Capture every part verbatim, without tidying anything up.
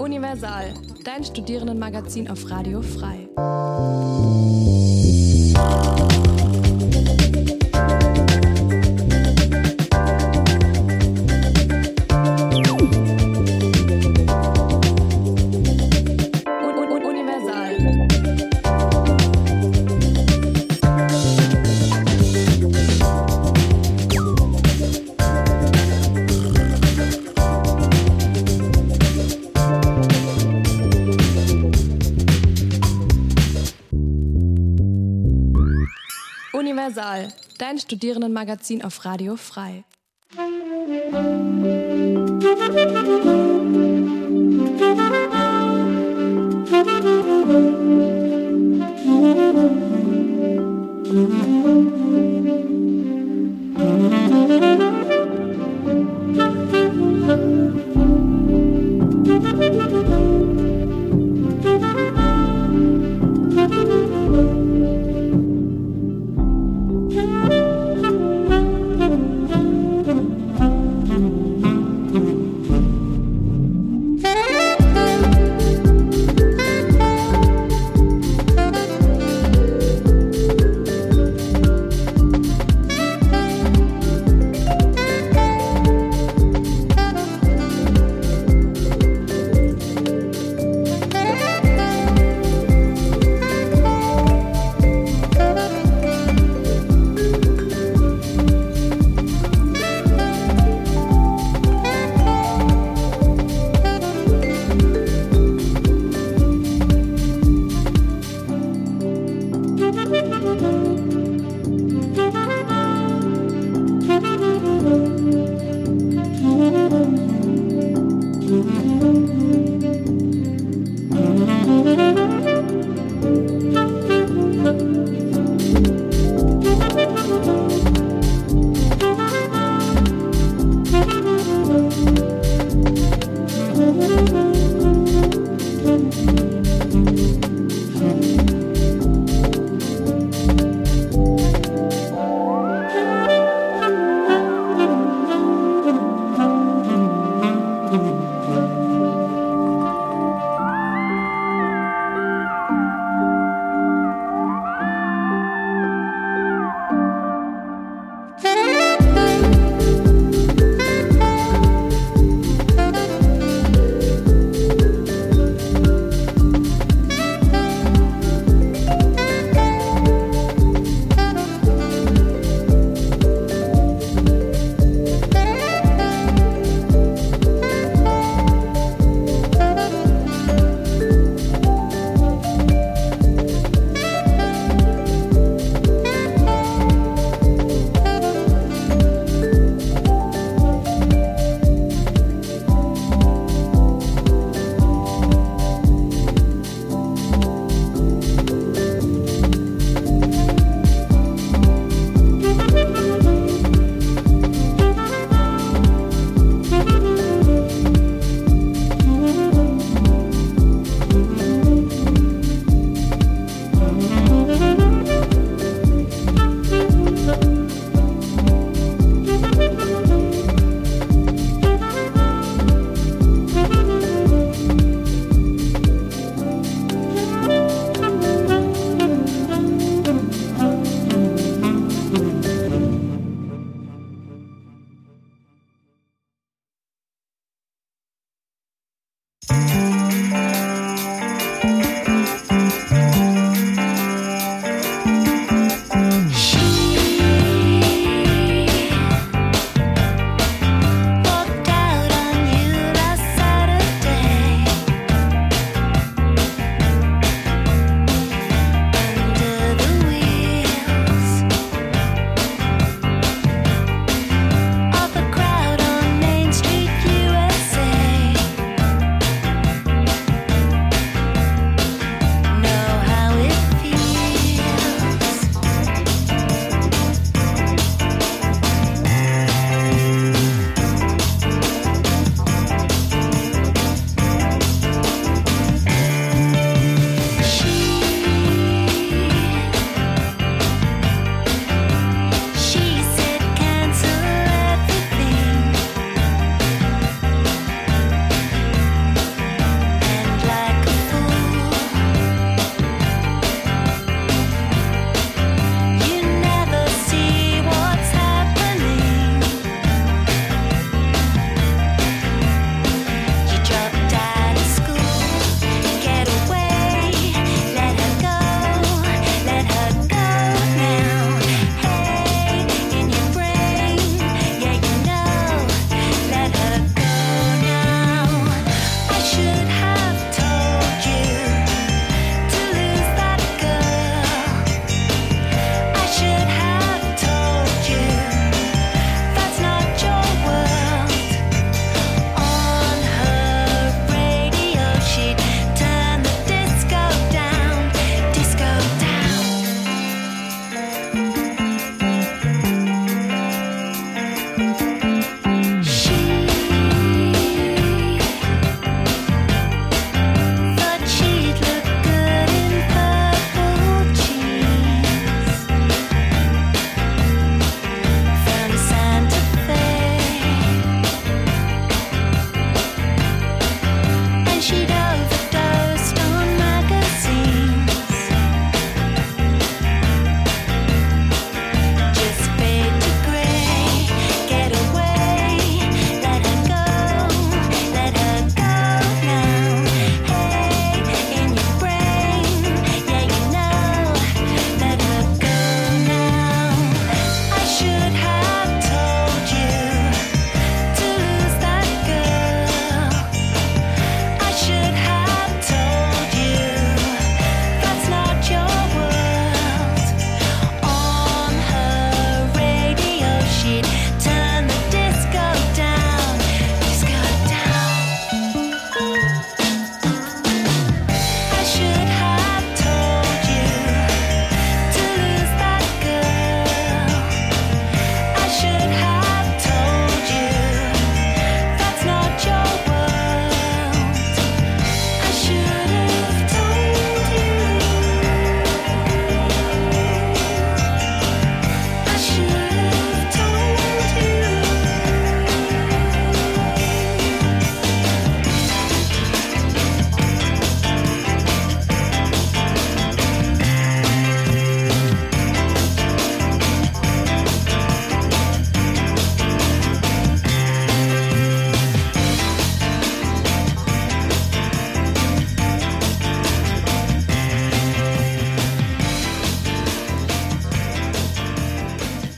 Universal, dein Studierendenmagazin auf Radio Frei. Universal, dein Studierendenmagazin auf Radio Frei.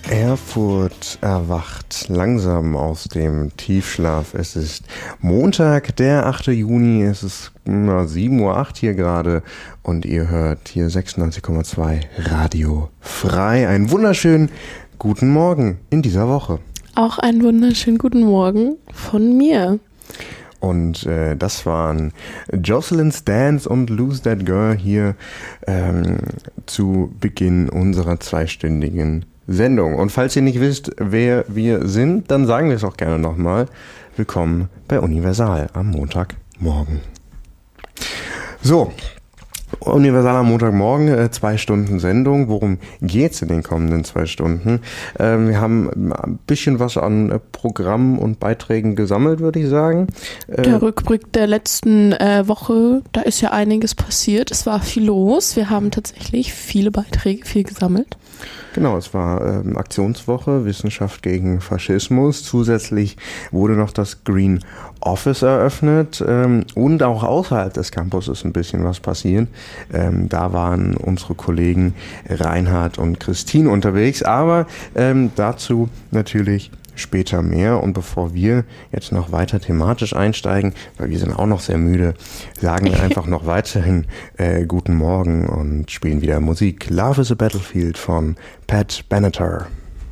Erfurt erwacht langsam aus dem Tiefschlaf. Es ist Montag, der achte Juni. Es ist na, sieben Uhr acht hier gerade und ihr hört hier sechsundneunzig Komma zwei Radio Frei. Einen wunderschönen guten Morgen in dieser Woche. Auch einen wunderschönen guten Morgen von mir. Und äh, das waren Jocelyn's Dance und Lose That Girl hier ähm, zu Beginn unserer zweistündigen Sendung. Und falls ihr nicht wisst, wer wir sind, dann sagen wir es auch gerne nochmal. Willkommen bei Universal am Montagmorgen. So, Universal am Montagmorgen, äh, zwei Stunden Sendung. Worum geht's in den kommenden zwei Stunden? Ähm, wir haben ein bisschen was an äh, Programm und Beiträgen gesammelt, würde ich sagen. Äh, der Rückblick der letzten äh, Woche, da ist ja einiges passiert. Es war viel los. Wir haben tatsächlich viele Beiträge, viel gesammelt. Genau, es war ähm, Aktionswoche, Wissenschaft gegen Faschismus. Zusätzlich wurde noch das Green Office eröffnet ähm, und auch außerhalb des Campus ist ein bisschen was passiert. Ähm, da waren unsere Kollegen Reinhard und Christine unterwegs, aber ähm, dazu natürlich später mehr. Und bevor wir jetzt noch weiter thematisch einsteigen, weil wir sind auch noch sehr müde, sagen wir einfach noch weiterhin äh, guten Morgen und spielen wieder Musik. Love is a Battlefield von Pat Benatar.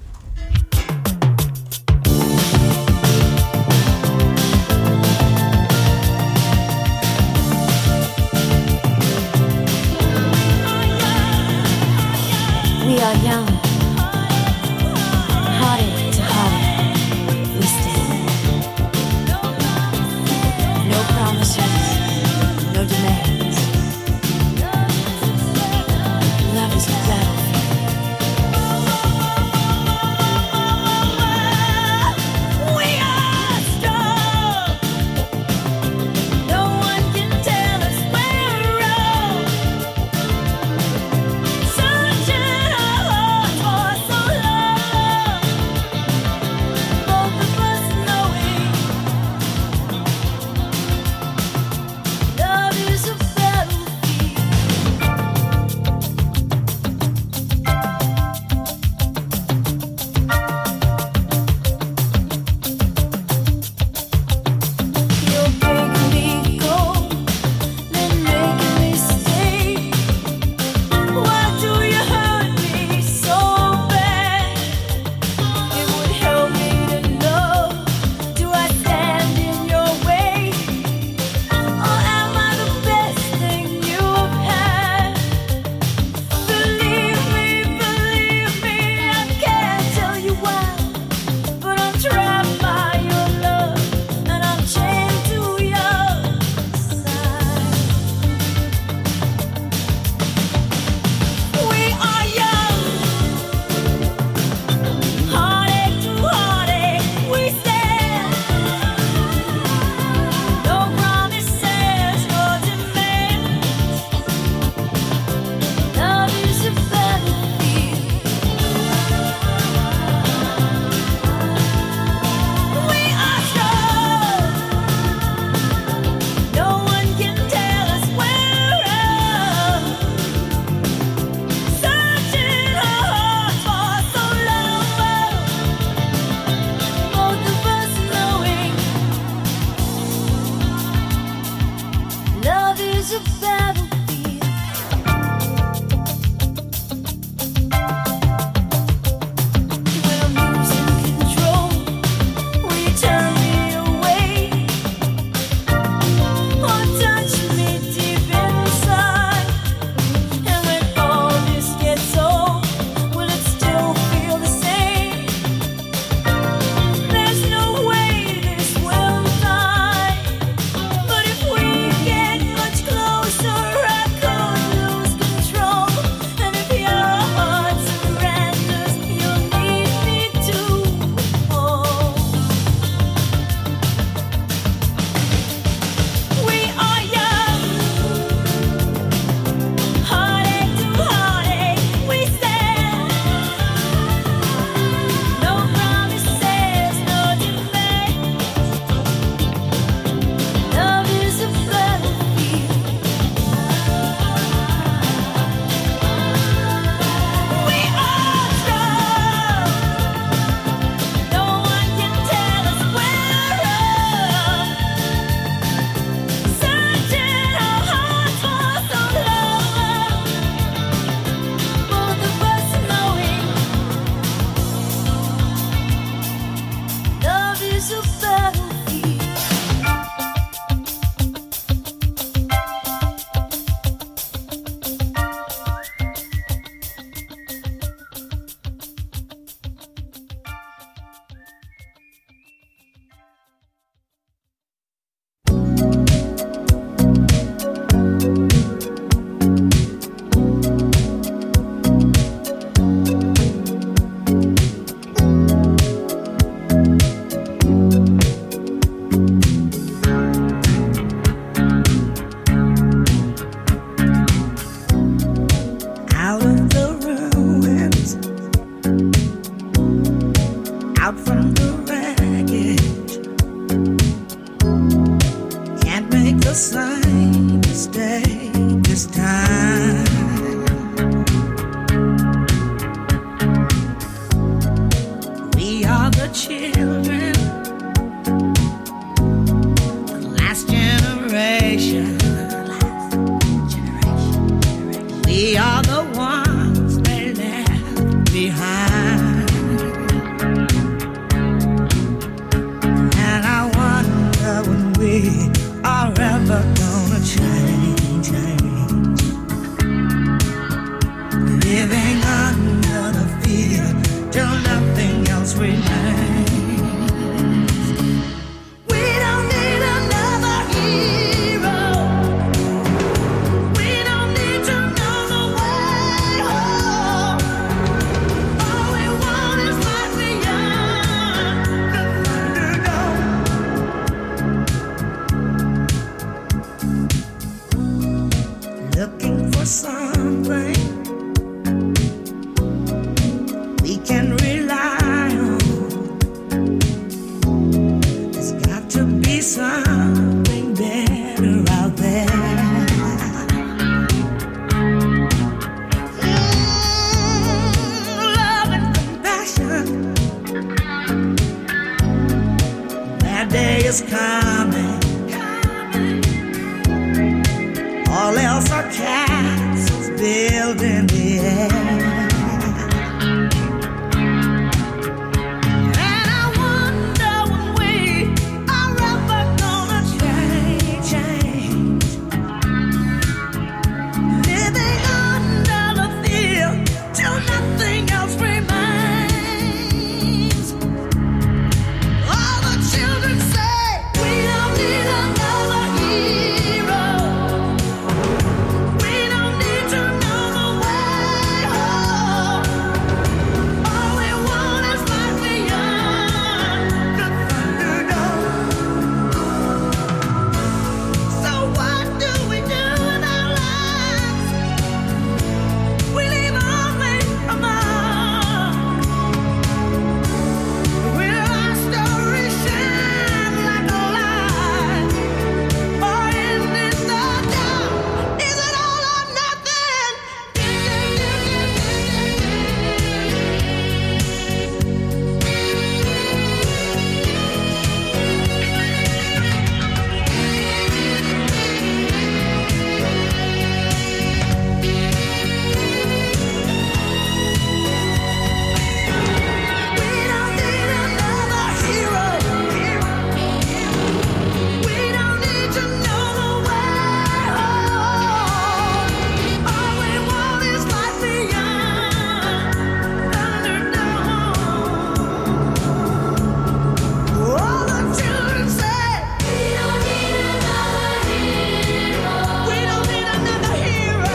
We are young, hearted to heart, we stand. No promises, no demands. Love is a battlefield. out from the wreckage. Can't make the same mistake this time. We are the children, the last generation. We are the ones they left behind. And I wonder when we are ever gonna change, change. Living under the fear till nothing else remains. We don't need another hero. We don't need to know the way home. All we want is life beyond the Thunderdome. Looking for something we can rely on. There's got to be something better out there. Mm, love and compassion. That day is coming. All else are castles built in the air. And I wonder when we are ever gonna change, change. Living under the fear till nothing else remains. All the children say we don't need another hero. We don't need to know the way home. All we want is life beyond the Thunderdome. So what do we do with our lives? We leave only a mark. Will our story shine like a light? Or is it the dark? Is it all or nothing? We don't need another hero. We don't need to know the way home. All we want is life beyond Thunderdome. All the children say we don't need another hero. We don't need another hero.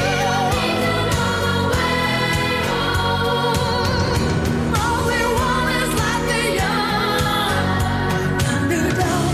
All we want is life beyond Thunderdome.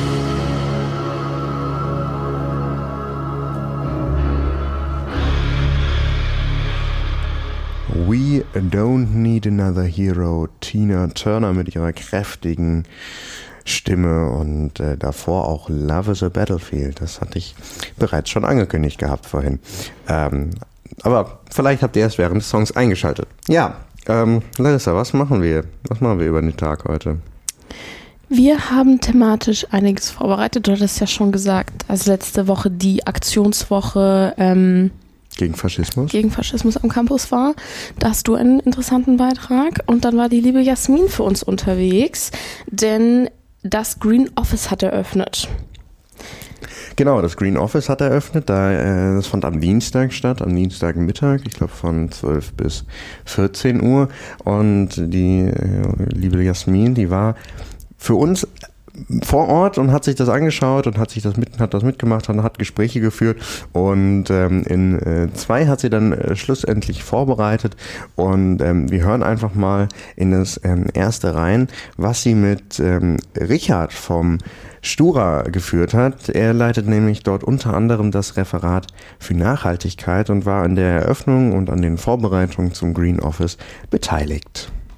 We Don't Need Another Hero, Tina Turner mit ihrer kräftigen Stimme und äh, davor auch Love is a Battlefield. Das hatte ich bereits schon angekündigt gehabt vorhin. Ähm, aber vielleicht habt ihr erst während des Songs eingeschaltet. Ja, ähm, Larissa, was machen wir? Was machen wir über den Tag heute? Wir haben thematisch einiges vorbereitet. Du hattest ja schon gesagt, als letzte Woche die Aktionswoche ähm, Gegen Faschismus? gegen Faschismus am Campus war. Da hast du einen interessanten Beitrag. Und dann war die liebe Jasmin für uns unterwegs, denn das Green Office hat eröffnet. Genau, das Green Office hat eröffnet. Da, äh, das fand am Dienstag statt, am Dienstagmittag, ich glaube von zwölf bis vierzehn Uhr. Und die äh, liebe Jasmin, die war für uns vor Ort und hat sich das angeschaut und hat sich das mit, hat das mitgemacht und hat Gespräche geführt und ähm, in äh, zwei hat sie dann äh, schlussendlich vorbereitet und ähm, wir hören einfach mal in das ähm, erste rein, was sie mit ähm, Richard vom Stura geführt hat. Er leitet nämlich dort unter anderem das Referat für Nachhaltigkeit und war an der Eröffnung und an den Vorbereitungen zum Green Office beteiligt.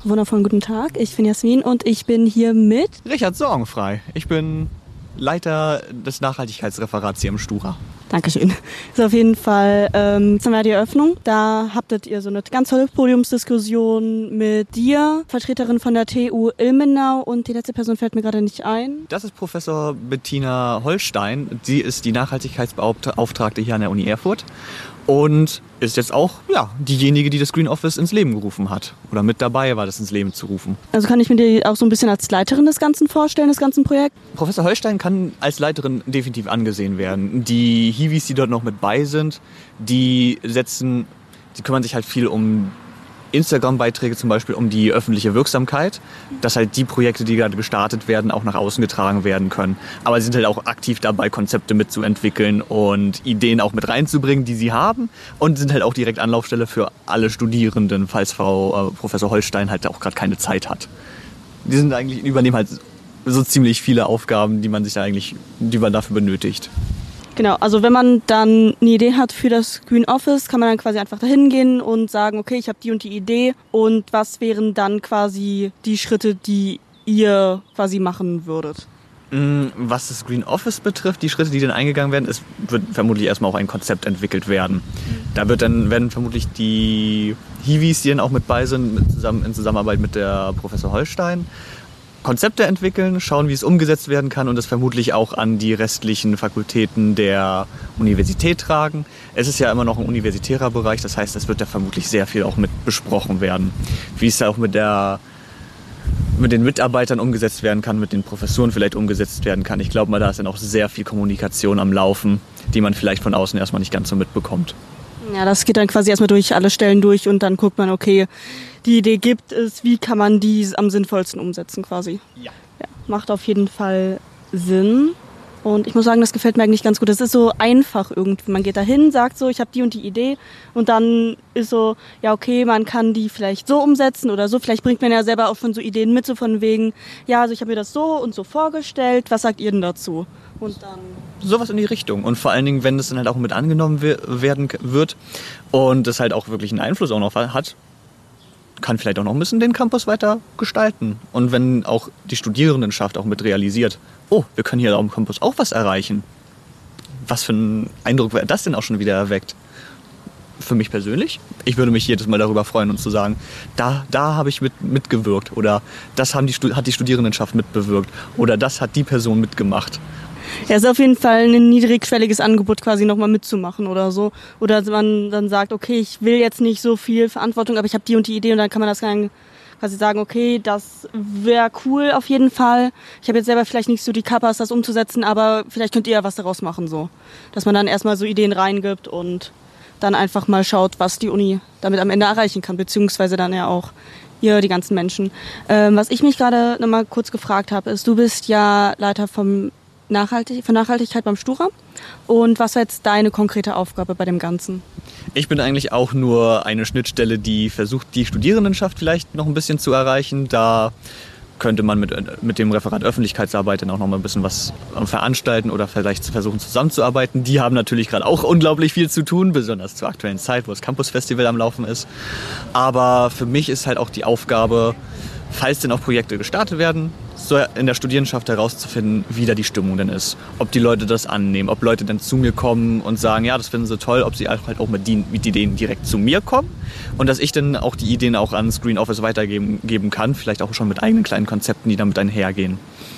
Wundervollen guten Tag, ich bin Jasmin und ich bin hier mit Richard Sorgenfrei. Ich bin Leiter des Nachhaltigkeitsreferats hier im Stura. Dankeschön. Ist auf jeden Fall ähm, jetzt haben wir die Eröffnung. Da habtet ihr so eine ganz tolle Podiumsdiskussion mit dir, Vertreterin von der T U Ilmenau, und die letzte Person fällt mir gerade nicht ein. Das ist Professor Bettina Holstein. Sie ist die Nachhaltigkeitsbeauftragte hier an der Uni Erfurt und ist jetzt auch ja, diejenige, die das Green Office ins Leben gerufen hat oder mit dabei war, das ins Leben zu rufen. Also kann ich mir die auch so ein bisschen als Leiterin des Ganzen vorstellen, des ganzen Projekts? Professor Holstein kann als Leiterin definitiv angesehen werden. Die Hiwis, die dort noch mit bei sind, die setzen, die kümmern sich halt viel um Instagram-Beiträge, zum Beispiel um die öffentliche Wirksamkeit, dass halt die Projekte, die gerade gestartet werden, auch nach außen getragen werden können. Aber sie sind halt auch aktiv dabei, Konzepte mitzuentwickeln und Ideen auch mit reinzubringen, die sie haben, und sind halt auch direkt Anlaufstelle für alle Studierenden, falls Frau äh, Professor Holstein halt auch gerade keine Zeit hat. Die sind eigentlich, übernehmen halt so ziemlich viele Aufgaben, die man sich da eigentlich, die man dafür benötigt. Genau, also wenn man dann eine Idee hat für das Green Office, kann man dann quasi einfach dahin gehen und sagen, okay, ich habe die und die Idee, und was wären dann quasi die Schritte, die ihr quasi machen würdet? Was das Green Office betrifft, die Schritte, die dann eingegangen werden, es wird vermutlich erstmal auch ein Konzept entwickelt werden. Da wird dann, werden vermutlich die Hiwis, die dann auch mit bei sind, mit zusammen, in Zusammenarbeit mit der Professor Holstein, Konzepte entwickeln, schauen, wie es umgesetzt werden kann und das vermutlich auch an die restlichen Fakultäten der Universität tragen. Es ist ja immer noch ein universitärer Bereich, das heißt, es wird da vermutlich sehr viel auch mit besprochen werden. Wie es da auch mit, der, mit den Mitarbeitern umgesetzt werden kann, mit den Professuren vielleicht umgesetzt werden kann. Ich glaube mal, da ist dann auch sehr viel Kommunikation am Laufen, die man vielleicht von außen erstmal nicht ganz so mitbekommt. Ja, das geht dann quasi erstmal durch alle Stellen durch und dann guckt man, okay, die Idee gibt es, wie kann man die am sinnvollsten umsetzen quasi. Ja. Ja, macht auf jeden Fall Sinn. Und ich muss sagen, das gefällt mir eigentlich ganz gut. Das ist so einfach irgendwie. Man geht da hin, sagt so, ich habe die und die Idee, und dann ist so, ja okay, man kann die vielleicht so umsetzen oder so. Vielleicht bringt man ja selber auch schon so Ideen mit, so von wegen, ja, also ich habe mir das so und so vorgestellt, was sagt ihr denn dazu? Und dann sowas in die Richtung. Und vor allen Dingen, wenn das dann halt auch mit angenommen werden wird und es halt auch wirklich einen Einfluss auch noch hat, kann vielleicht auch noch ein bisschen den Campus weiter gestalten. Und wenn auch die Studierendenschaft auch mit realisiert, oh, wir können hier am Campus auch was erreichen. Was für einen Eindruck wäre das denn auch schon wieder erweckt? Für mich persönlich, ich würde mich jedes Mal darüber freuen und zu sagen, da, da habe ich mit, mitgewirkt oder das haben die, hat die Studierendenschaft mitbewirkt oder das hat die Person mitgemacht. Ja, ist auf jeden Fall ein niedrigschwelliges Angebot, quasi nochmal mitzumachen oder so. Oder man dann sagt, okay, ich will jetzt nicht so viel Verantwortung, aber ich habe die und die Idee, und dann kann man das quasi sagen, okay, das wäre cool auf jeden Fall. Ich habe jetzt selber vielleicht nicht so die Kappas, das umzusetzen, aber vielleicht könnt ihr ja was daraus machen, so. Dass man dann erstmal so Ideen reingibt und dann einfach mal schaut, was die Uni damit am Ende erreichen kann, beziehungsweise dann ja auch ihr, die ganzen Menschen. Ähm, was ich mich gerade nochmal kurz gefragt habe, ist, du bist ja Leiter vom Nachhaltig- für Nachhaltigkeit beim Stura. Und was war jetzt deine konkrete Aufgabe bei dem Ganzen? Ich bin eigentlich auch nur eine Schnittstelle, die versucht, die Studierendenschaft vielleicht noch ein bisschen zu erreichen. Da könnte man mit, mit dem Referat Öffentlichkeitsarbeit dann auch noch mal ein bisschen was veranstalten oder vielleicht versuchen zusammenzuarbeiten. Die haben natürlich gerade auch unglaublich viel zu tun, besonders zur aktuellen Zeit, wo das Campus Festival am Laufen ist. Aber für mich ist halt auch die Aufgabe, falls denn auch Projekte gestartet werden, so in der Studierendenschaft herauszufinden, wie da die Stimmung denn ist. Ob die Leute das annehmen, ob Leute dann zu mir kommen und sagen, ja, das finden sie toll, ob sie halt auch mit, die, mit Ideen direkt zu mir kommen und dass ich dann auch die Ideen auch ans Green Office weitergeben geben kann, vielleicht auch schon mit eigenen kleinen Konzepten, die damit einhergehen.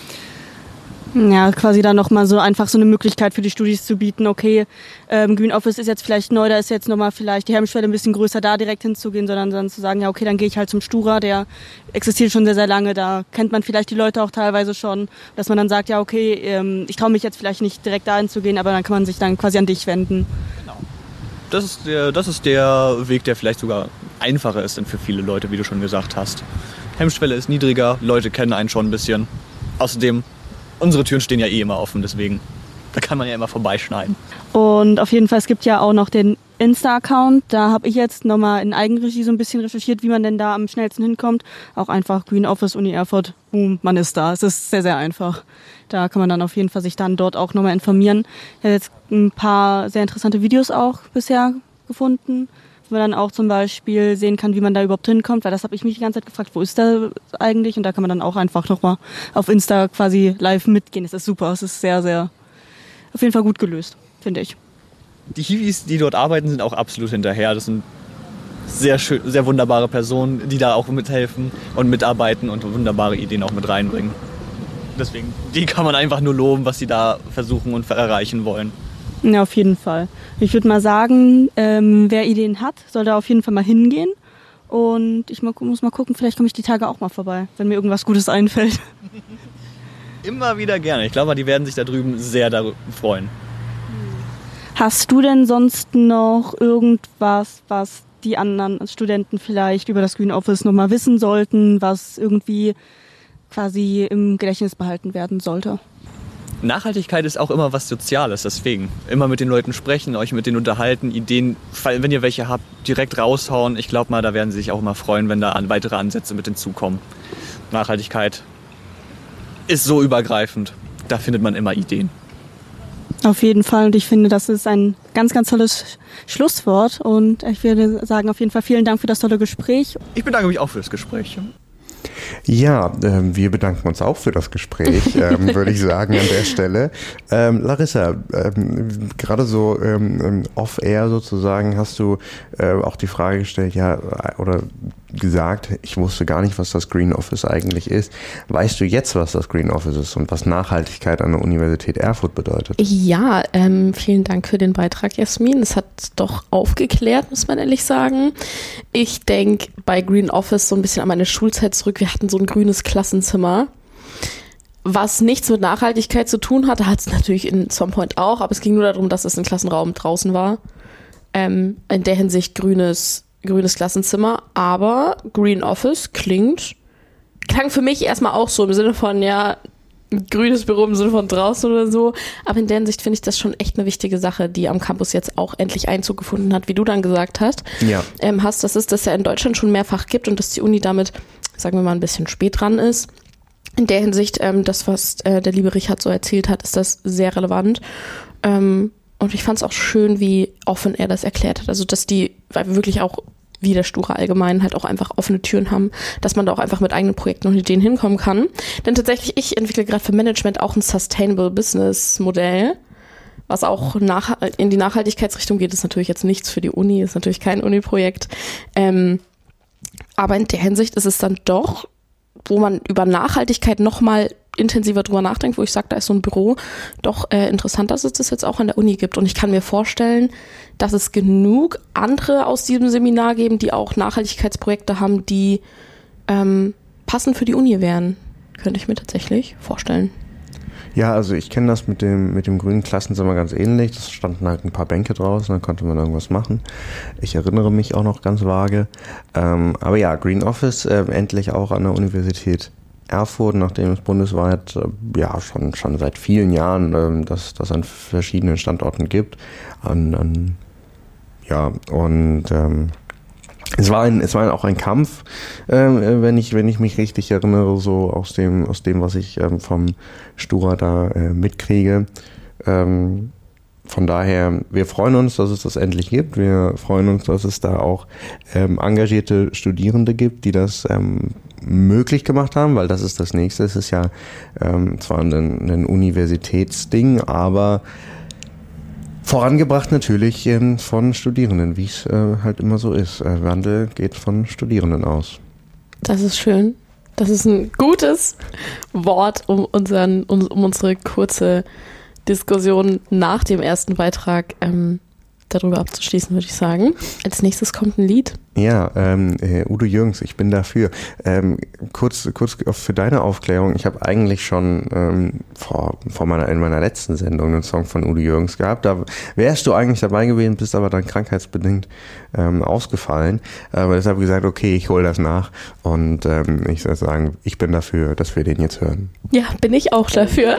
Ja, quasi dann nochmal so einfach so eine Möglichkeit für die Studis zu bieten, okay, ähm, Green Office ist jetzt vielleicht neu, da ist jetzt nochmal vielleicht die Hemmschwelle ein bisschen größer, da direkt hinzugehen, sondern dann zu sagen, ja okay, dann gehe ich halt zum Stura, der existiert schon sehr, sehr lange, da kennt man vielleicht die Leute auch teilweise schon, dass man dann sagt, ja okay, ähm, ich traue mich jetzt vielleicht nicht direkt dahin zu gehen, aber dann kann man sich dann quasi an dich wenden. Genau. Das ist der, das ist der Weg, der vielleicht sogar einfacher ist denn für viele Leute, wie du schon gesagt hast. Hemmschwelle ist niedriger, Leute kennen einen schon ein bisschen. Außerdem, unsere Türen stehen ja eh immer offen, deswegen, da kann man ja immer vorbeischneiden. Und auf jeden Fall, es gibt ja auch noch den Insta-Account. Da habe ich jetzt nochmal in Eigenregie so ein bisschen recherchiert, wie man denn da am schnellsten hinkommt. Auch einfach Green Office, Uni Erfurt, boom, man ist da. Es ist sehr, sehr einfach. Da kann man dann auf jeden Fall sich dann dort auch nochmal informieren. Ich habe jetzt ein paar sehr interessante Videos auch bisher gefunden wo man dann auch zum Beispiel sehen kann, wie man da überhaupt hinkommt, weil das habe ich mich die ganze Zeit gefragt, wo ist der eigentlich? Und da kann man dann auch einfach nochmal auf Insta quasi live mitgehen. Das ist super, es ist sehr, sehr, auf jeden Fall gut gelöst, finde ich. Die Hiwis, die dort arbeiten, sind auch absolut hinterher. Das sind sehr schön, sehr wunderbare Personen, die da auch mithelfen und mitarbeiten und wunderbare Ideen auch mit reinbringen. Deswegen, die kann man einfach nur loben, was sie da versuchen und erreichen wollen. Ja, auf jeden Fall. Ich würde mal sagen, ähm, wer Ideen hat, soll da auf jeden Fall mal hingehen. Und ich muss mal gucken, vielleicht komme ich die Tage auch mal vorbei, wenn mir irgendwas Gutes einfällt. Immer wieder gerne. Ich glaube, die werden sich da drüben sehr darüber freuen. Hast du denn sonst noch irgendwas, was die anderen Studenten vielleicht über das Green Office nochmal wissen sollten, was irgendwie quasi im Gedächtnis behalten werden sollte? Nachhaltigkeit ist auch immer was Soziales, deswegen. Immer mit den Leuten sprechen, euch mit denen unterhalten, Ideen, wenn ihr welche habt, direkt raushauen. Ich glaube mal, da werden sie sich auch immer freuen, wenn da weitere Ansätze mit hinzukommen. Nachhaltigkeit ist so übergreifend, da findet man immer Ideen. Auf jeden Fall, und ich finde, das ist ein ganz, ganz tolles Schlusswort und ich würde sagen, auf jeden Fall vielen Dank für das tolle Gespräch. Ich bedanke mich auch für das Gespräch. Ja, äh, wir bedanken uns auch für das Gespräch, ähm, würde ich sagen an der Stelle. Ähm, Larissa, ähm, gerade so ähm, off-air sozusagen hast du äh, auch die Frage gestellt, ja, oder gesagt, ich wusste gar nicht, was das Green Office eigentlich ist. Weißt du jetzt, was das Green Office ist und was Nachhaltigkeit an der Universität Erfurt bedeutet? Ja, ähm, vielen Dank für den Beitrag, Jasmin. Es hat doch aufgeklärt, muss man ehrlich sagen. Ich denke bei Green Office so ein bisschen an meine Schulzeit zurück. Wir hatten so ein grünes Klassenzimmer, was nichts mit Nachhaltigkeit zu tun hatte. Hat es natürlich in some point auch, aber es ging nur darum, dass es ein Klassenraum draußen war. Ähm, in der Hinsicht grünes grünes Klassenzimmer, aber Green Office klingt, klang für mich erstmal auch so im Sinne von, ja, ein grünes Büro im Sinne von draußen oder so, aber in der Hinsicht finde ich das schon echt eine wichtige Sache, die am Campus jetzt auch endlich Einzug gefunden hat, wie du dann gesagt hast. Ja. Ähm, hast, dass es das ja in Deutschland schon mehrfach gibt und dass die Uni damit, sagen wir mal, ein bisschen spät dran ist. In der Hinsicht, ähm, das, was äh, der liebe Richard so erzählt hat, ist das sehr relevant. Ähm, Und ich fand es auch schön, wie offen er das erklärt hat. Also, dass die, weil wir wirklich auch, wie der Stura allgemein, halt auch einfach offene Türen haben, dass man da auch einfach mit eigenen Projekten und Ideen hinkommen kann. Denn tatsächlich, ich entwickle gerade für Management auch ein Sustainable Business Modell, was auch nach, in die Nachhaltigkeitsrichtung geht. Das ist natürlich jetzt nichts für die Uni, ist natürlich kein Uni-Projekt. Ähm, aber in der Hinsicht ist es dann doch, wo man über Nachhaltigkeit nochmal intensiver drüber nachdenkt, wo ich sage, da ist so ein Büro, doch äh, interessant, dass es das jetzt auch an der Uni gibt. Und ich kann mir vorstellen, dass es genug andere aus diesem Seminar geben, die auch Nachhaltigkeitsprojekte haben, die ähm, passend für die Uni wären. Könnte ich mir tatsächlich vorstellen. Ja, also ich kenne das mit dem mit dem grünen Klassenzimmer ganz ähnlich. Es standen halt ein paar Bänke draußen, dann konnte man irgendwas machen. Ich erinnere mich auch noch ganz vage. Ähm, aber ja, Green Office äh, endlich auch an der Universität Erfurt, nachdem es bundesweit äh, ja schon schon seit vielen Jahren äh, das das an verschiedenen Standorten gibt. An, an ja und ähm, Es war ein, es war auch ein Kampf, äh, wenn ich, wenn ich mich richtig erinnere, so aus dem, aus dem, was ich ähm, vom Stura da äh, mitkriege. Ähm, von daher, wir freuen uns, dass es das endlich gibt. Wir freuen uns, dass es da auch ähm, engagierte Studierende gibt, die das ähm, möglich gemacht haben, weil das ist das Nächste. Es ist ja ähm, zwar ein, ein Universitätsding, aber vorangebracht natürlich ähm, von Studierenden, wie es äh, halt immer so ist. Äh, Wandel geht von Studierenden aus. Das ist schön. Das ist ein gutes Wort, um, unseren, um, um unsere kurze Diskussion nach dem ersten Beitrag ähm, darüber abzuschließen, würde ich sagen. Als nächstes kommt ein Lied. Ja, ähm, äh, Udo Jürgens, ich bin dafür. Ähm, kurz, kurz für deine Aufklärung. Ich habe eigentlich schon ähm, vor, vor meiner in meiner letzten Sendung einen Song von Udo Jürgens gehabt. Da wärst du eigentlich dabei gewesen, bist aber dann krankheitsbedingt ähm, ausgefallen. Aber deshalb gesagt, okay, ich hole das nach. Und ähm, ich soll sagen, ich bin dafür, dass wir den jetzt hören. Ja, bin ich auch dafür.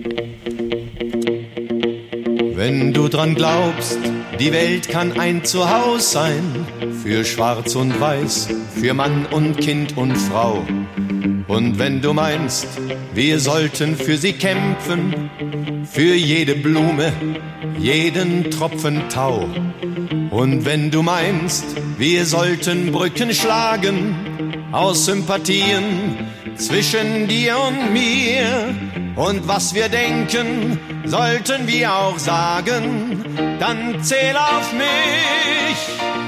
Wenn du dran glaubst, die Welt kann ein Zuhause sein, für Schwarz und Weiß, für Mann und Kind und Frau. Und wenn du meinst, wir sollten für sie kämpfen, für jede Blume, jeden Tropfen Tau, Und wenn du meinst, wir sollten Brücken schlagen aus Sympathien zwischen dir und mir, und was wir denken, sollten wir auch sagen, dann zähl auf mich.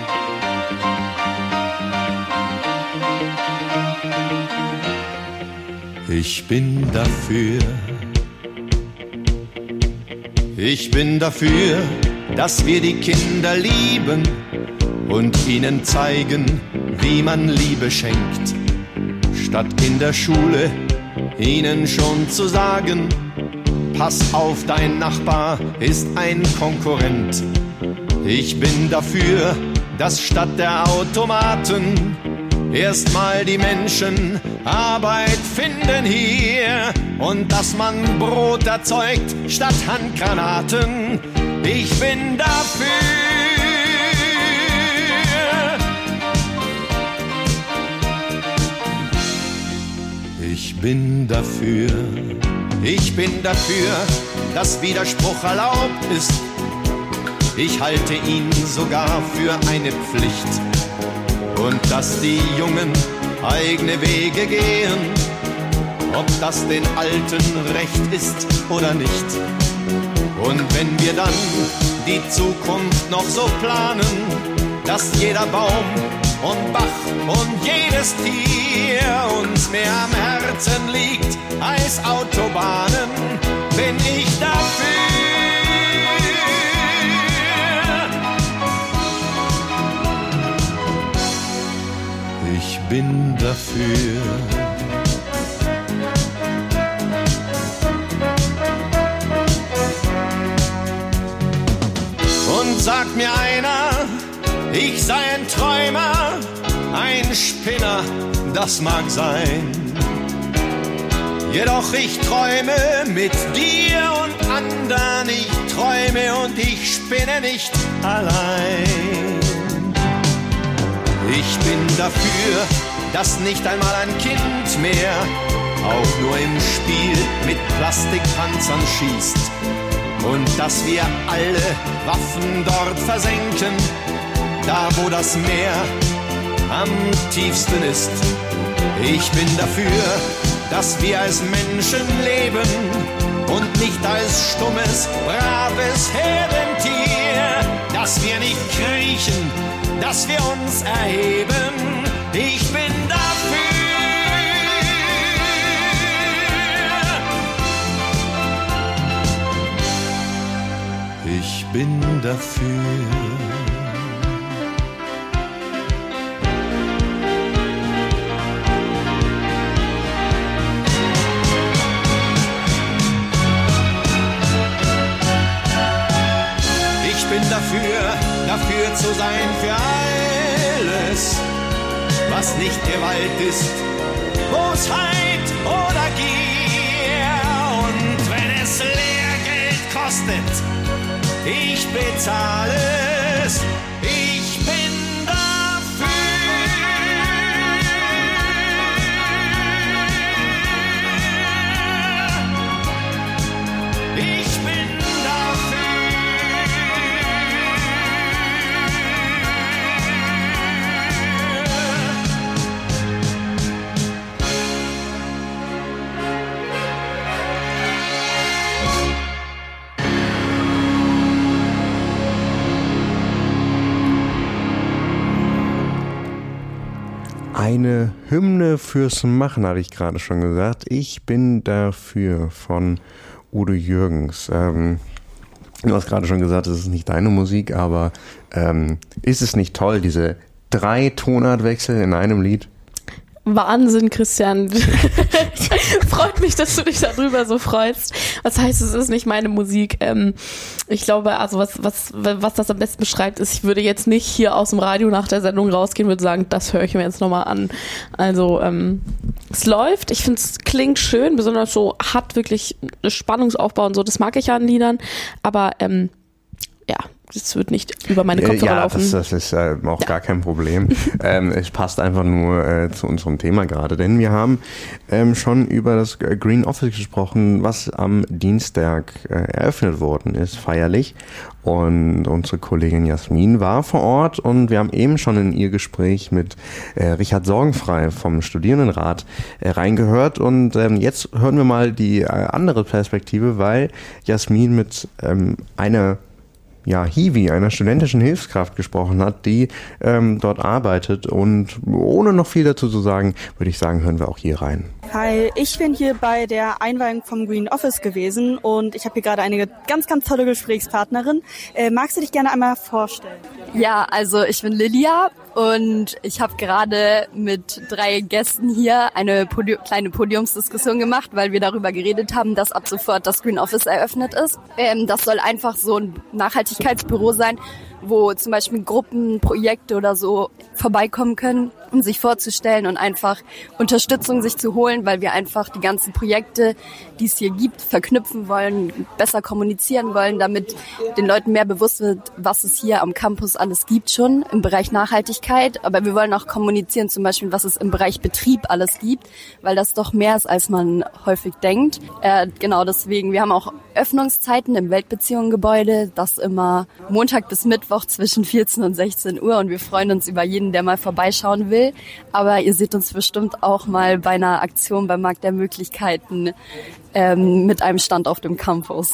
Ich bin dafür, ich bin dafür, dass wir die Kinder lieben und ihnen zeigen, wie man Liebe schenkt, statt in der Schule ihnen schon zu sagen, pass auf, dein Nachbar ist ein Konkurrent. Ich bin dafür, dass statt der Automaten erstmal die Menschen Arbeit finden hier und dass man Brot erzeugt statt Handgranaten. Ich bin dafür. Ich bin dafür. Ich bin dafür, dass Widerspruch erlaubt ist. Ich halte ihn sogar für eine Pflicht. Und dass die Jungen eigene Wege gehen, ob das den Alten recht ist oder nicht. Und wenn wir dann die Zukunft noch so planen, dass jeder Baum und Bach und jedes Tier uns mehr am Herzen liegt als Autobahnen, bin ich dafür. Ich bin dafür. Und sagt mir einer, ich sei ein Träumer, ein Spinner, das mag sein. Jedoch ich träume mit dir und anderen, ich träume und ich spinne nicht allein. Ich bin dafür, dass nicht einmal ein Kind mehr auch nur im Spiel mit Plastikpanzern schießt. Und dass wir alle Waffen dort versenken, da wo das Meer am tiefsten ist. Ich bin dafür, dass wir als Menschen leben und nicht als stummes, braves Herdentier, dass wir nicht kriechen, dass wir uns erheben. Ich bin dafür. Ich bin dafür. Ich bin dafür, dafür zu sein für alles, was nicht Gewalt ist, Bosheit oder Gier. Und wenn es Lehrgeld kostet, ich bezahle es, ich bin dafür. Ich bin dafür. Eine Hymne fürs Machen, hatte ich gerade schon gesagt. Ich bin dafür von Udo Jürgens. Ähm, du hast gerade schon gesagt, es ist nicht deine Musik, aber ähm, ist es nicht toll, diese drei Tonartwechsel in einem Lied? Wahnsinn, Christian. Freut mich, dass du dich darüber so freust. Was heißt, es ist nicht meine Musik? Ähm, ich glaube, also was, was, was das am besten beschreibt, ist, ich würde jetzt nicht hier aus dem Radio nach der Sendung rausgehen und würde sagen, das höre ich mir jetzt nochmal an. Also, ähm, es läuft. Ich finde, es klingt schön, besonders so, hat wirklich Spannungsaufbau und so. Das mag ich ja an Liedern. Aber, ähm, ja, das wird nicht über meine Kopfhörer ja, laufen. Das, das ist äh, auch Ja. gar kein Problem. ähm, es passt einfach nur äh, zu unserem Thema gerade, denn wir haben ähm, schon über das Green Office gesprochen, was am Dienstag äh, eröffnet worden ist, feierlich. Und unsere Kollegin Jasmin war vor Ort und wir haben eben schon in ihr Gespräch mit äh, Richard Sorgenfrei vom Studierendenrat äh, reingehört. Und ähm, jetzt hören wir mal die äh, andere Perspektive, weil Jasmin mit ähm, einer ja, Hiwi, einer studentischen Hilfskraft gesprochen hat, die ähm, dort arbeitet. Und ohne noch viel dazu zu sagen, würde ich sagen, hören wir auch hier rein. Hi, ich bin hier bei der Einweihung vom Green Office gewesen und ich habe hier gerade eine ganz, ganz tolle Gesprächspartnerin. Äh, magst du dich gerne einmal vorstellen? Ja, also ich bin Lilia und ich habe gerade mit drei Gästen hier eine Podi- kleine Podiumsdiskussion gemacht, weil wir darüber geredet haben, dass ab sofort das Green Office eröffnet ist. Ähm, das soll einfach so ein Nachhaltigkeitsbüro sein, wo zum Beispiel Gruppen, Projekte oder so vorbeikommen können, um sich vorzustellen und einfach Unterstützung sich zu holen, weil wir einfach die ganzen Projekte, die es hier gibt, verknüpfen wollen, besser kommunizieren wollen, damit den Leuten mehr bewusst wird, was es hier am Campus alles gibt schon im Bereich Nachhaltigkeit. Aber wir wollen auch kommunizieren, zum Beispiel, was es im Bereich Betrieb alles gibt, weil das doch mehr ist, als man häufig denkt. Äh, genau deswegen, wir haben auch Öffnungszeiten im Weltbeziehungen-Gebäude, das immer Montag bis Mittwoch zwischen vierzehn und sechzehn Uhr und wir freuen uns über jeden, der mal vorbeischauen will. Aber ihr seht uns bestimmt auch mal bei einer Aktion beim Markt der Möglichkeiten ähm, mit einem Stand auf dem Campus.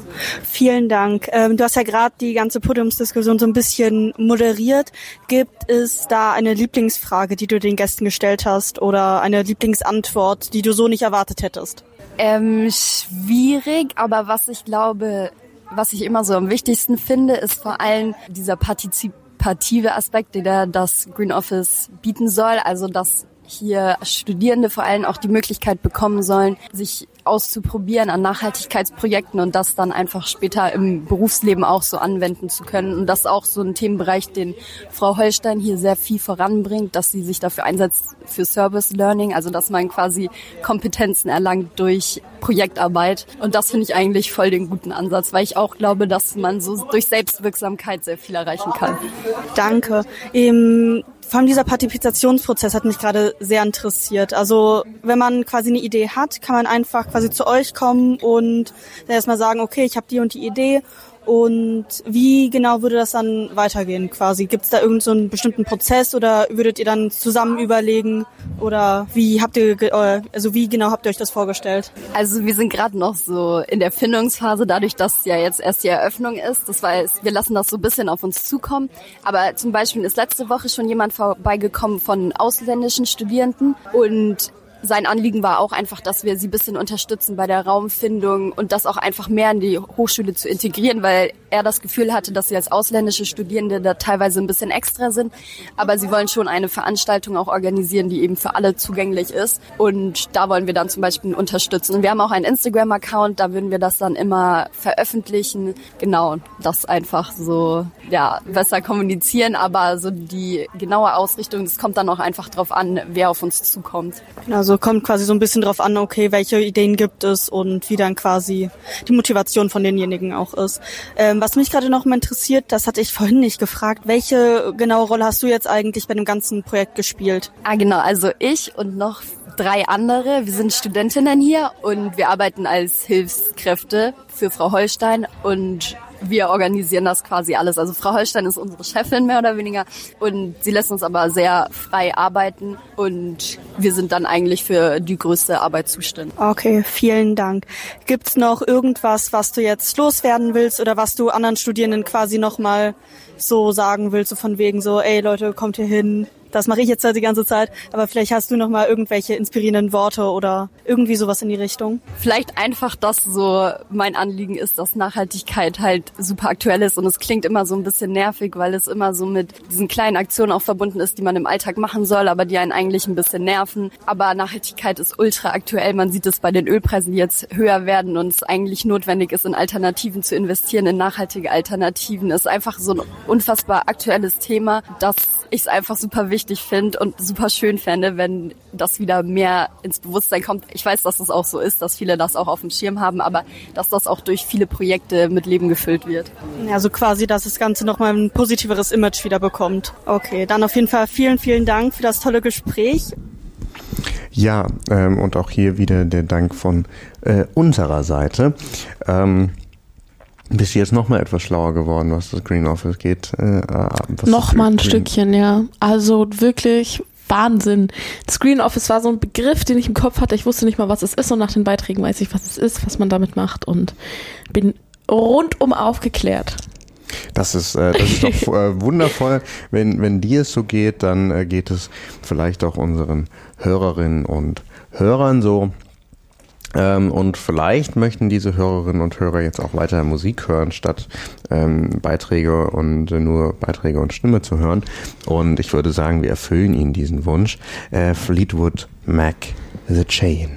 Vielen Dank. Ähm, du hast ja gerade die ganze Podiumsdiskussion so ein bisschen moderiert. Gibt es da eine Lieblingsfrage, die du den Gästen gestellt hast oder eine Lieblingsantwort, die du so nicht erwartet hättest? Ähm, schwierig, aber was ich glaube, was ich immer so am wichtigsten finde, ist vor allem dieser partizipative Aspekt, der das Green Office bieten soll. Also, dass hier Studierende vor allem auch die Möglichkeit bekommen sollen, sich auszuprobieren an Nachhaltigkeitsprojekten und das dann einfach später im Berufsleben auch so anwenden zu können. Und das ist auch so ein Themenbereich, den Frau Holstein hier sehr viel voranbringt, dass sie sich dafür einsetzt für Service Learning, also dass man quasi Kompetenzen erlangt durch Projektarbeit. Und das finde ich eigentlich voll den guten Ansatz, weil ich auch glaube, dass man so durch Selbstwirksamkeit sehr viel erreichen kann. Danke. Ähm, vor allem dieser Partizipationsprozess hat mich gerade sehr interessiert. Also wenn man quasi eine Idee hat, kann man einfach quasi zu euch kommen und dann erstmal sagen, okay, ich habe die und die Idee. Und wie genau würde das dann weitergehen quasi? Gibt es da irgend so einen bestimmten Prozess oder würdet ihr dann zusammen überlegen oder wie habt ihr, also wie genau habt ihr euch das vorgestellt? Also wir sind gerade noch so in der Findungsphase, dadurch, dass ja jetzt erst die Eröffnung ist. Das heißt, wir lassen das so ein bisschen auf uns zukommen. Aber zum Beispiel ist letzte Woche schon jemand vorbeigekommen von ausländischen Studierenden und sein Anliegen war auch einfach, dass wir sie ein bisschen unterstützen bei der Raumfindung und das auch einfach mehr in die Hochschule zu integrieren, weil er das Gefühl hatte, dass sie als ausländische Studierende da teilweise ein bisschen extra sind. Aber sie wollen schon eine Veranstaltung auch organisieren, die eben für alle zugänglich ist. Und da wollen wir dann zum Beispiel unterstützen. Und wir haben auch einen Instagram-Account, da würden wir das dann immer veröffentlichen. Genau, das einfach so, ja, besser kommunizieren. Aber so die genaue Ausrichtung, das kommt dann auch einfach drauf an, wer auf uns zukommt. Also kommt quasi so ein bisschen drauf an, okay, welche Ideen gibt es und wie dann quasi die Motivation von denjenigen auch ist. Ähm, was mich gerade noch mal interessiert, das hatte ich vorhin nicht gefragt, welche genaue Rolle hast du jetzt eigentlich bei dem ganzen Projekt gespielt? Ah, genau, also ich und noch drei andere. Wir sind Studentinnen hier und wir arbeiten als Hilfskräfte für Frau Holstein und wir organisieren das quasi alles. Also Frau Holstein ist unsere Chefin mehr oder weniger und sie lässt uns aber sehr frei arbeiten und wir sind dann eigentlich für die größte Arbeit zuständig. Okay, vielen Dank. Gibt's noch irgendwas, was du jetzt loswerden willst oder was du anderen Studierenden quasi nochmal so sagen willst, so von wegen so, ey Leute, kommt hier hin. Das mache ich jetzt halt die ganze Zeit, aber vielleicht hast du noch mal irgendwelche inspirierenden Worte oder irgendwie sowas in die Richtung. Vielleicht einfach, dass so mein Anliegen ist, dass Nachhaltigkeit halt super aktuell ist und es klingt immer so ein bisschen nervig, weil es immer so mit diesen kleinen Aktionen auch verbunden ist, die man im Alltag machen soll, aber die einen eigentlich ein bisschen nerven. Aber Nachhaltigkeit ist ultra aktuell. Man sieht es bei den Ölpreisen, die jetzt höher werden und es eigentlich notwendig ist, in Alternativen zu investieren, in nachhaltige Alternativen. Es ist einfach so ein unfassbar aktuelles Thema, dass ich es einfach super wichtig wichtig finde und super schön fände, wenn das wieder mehr ins Bewusstsein kommt. Ich weiß, dass das auch so ist, dass viele das auch auf dem Schirm haben, aber dass das auch durch viele Projekte mit Leben gefüllt wird. Also quasi, dass das Ganze nochmal ein positiveres Image wieder bekommt. Okay, dann auf jeden Fall vielen, vielen Dank für das tolle Gespräch. Ja, ähm, und auch hier wieder der Dank von äh, unserer Seite. Ähm, bist du jetzt noch mal etwas schlauer geworden, was das Green Office geht? Äh, noch mal ein Green? Stückchen, ja. Also wirklich Wahnsinn. Das Green Office war so ein Begriff, den ich im Kopf hatte. Ich wusste nicht mal, was es ist und nach den Beiträgen weiß ich, was es ist, was man damit macht und bin rundum aufgeklärt. Das ist, äh, das ist doch äh, wundervoll. Wenn, wenn dir es so geht, dann äh, geht es vielleicht auch unseren Hörerinnen und Hörern so. Ähm, und vielleicht möchten diese Hörerinnen und Hörer jetzt auch weiter Musik hören, statt ähm, Beiträge und äh, nur Beiträge und Stimme zu hören. Und ich würde sagen, wir erfüllen ihnen diesen Wunsch. Äh, Fleetwood Mac, The Chain.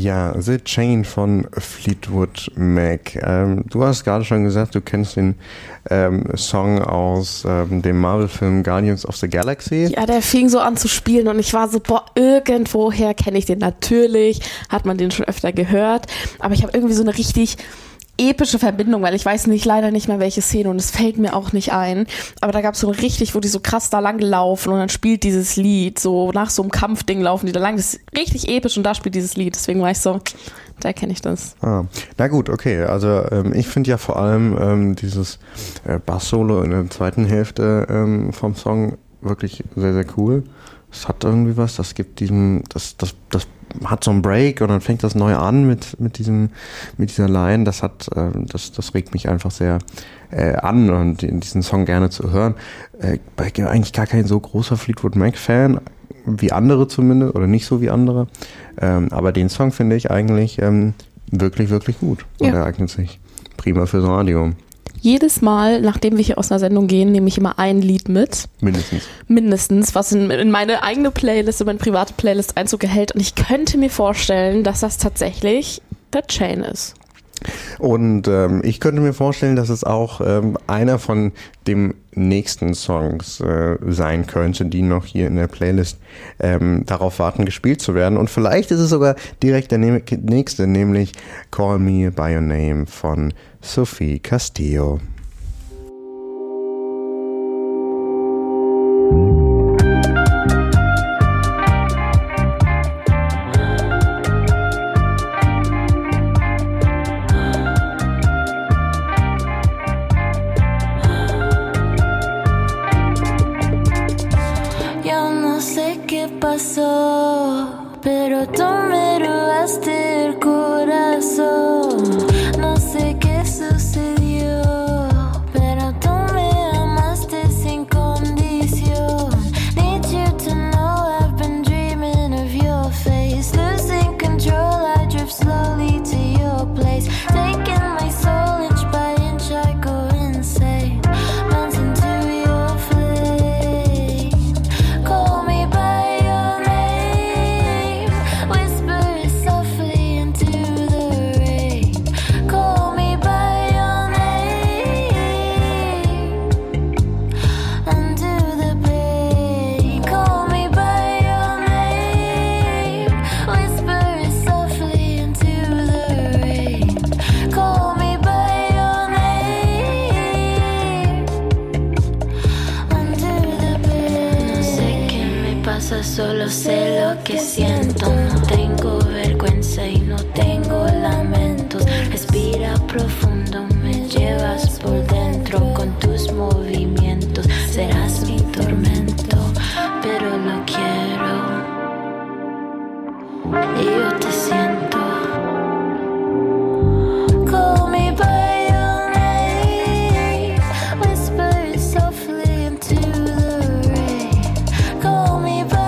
Ja, The Chain von Fleetwood Mac. Ähm, du hast gerade schon gesagt, du kennst den ähm, Song aus ähm, dem Marvel-Film Guardians of the Galaxy. Ja, der fing so an zu spielen und ich war so, boah, irgendwoher kenne ich den natürlich, hat man den schon öfter gehört, aber ich habe irgendwie so eine richtig epische Verbindung, weil ich weiß nicht leider nicht mehr welche Szene und es fällt mir auch nicht ein, aber da gab es so richtig, wo die so krass da lang laufen und dann spielt dieses Lied, so nach so einem Kampfding laufen die da lang, das ist richtig episch und da spielt dieses Lied, deswegen war ich so, da kenne ich das. Ah, na gut, okay, also ähm, ich finde ja vor allem ähm, dieses äh, Bass-Solo in der zweiten Hälfte ähm, vom Song wirklich sehr, sehr cool. Es hat irgendwie was, das gibt diesem, das, das, das hat so einen Break und dann fängt das neu an mit, mit diesem, mit dieser Line. Das hat, äh, das, das regt mich einfach sehr äh, an und in diesen Song gerne zu hören. Äh, ich bin eigentlich gar kein so großer Fleetwood Mac-Fan, wie andere zumindest, oder nicht so wie andere. Ähm, aber den Song finde ich eigentlich ähm, wirklich, wirklich gut und ja. er eignet sich prima fürs Radio. Jedes Mal, nachdem wir hier aus einer Sendung gehen, nehme ich immer ein Lied mit. Mindestens. Mindestens, was in, in meine eigene Playlist, in meine private Playlist Einzug erhält. Und ich könnte mir vorstellen, dass das tatsächlich The Chain ist. Und ähm, ich könnte mir vorstellen, dass es auch ähm, einer von dem nächsten Songs äh, sein könnte, die noch hier in der Playlist ähm, darauf warten, gespielt zu werden. Und vielleicht ist es sogar direkt der ne- nächste, nämlich Call Me By Your Name von Sophie Castillo. Pero tú me robaste el corazón. No sé qué sucedió, pero tú me amaste sin condición. Need you to know I've been dreaming of your face. Losing control, I drift slowly to your place. Taking my soul inch by inch, I go insane. Bounce into your flame. Call me by solo sé lo que siento. No tengo vergüenza y no tengo lamentos. Respira profundo, me llevas por dentro con tus movimientos. Serás mi tormento, pero lo quiero y yo te siento. Call me by your name, whisper softly into the rain. Call me by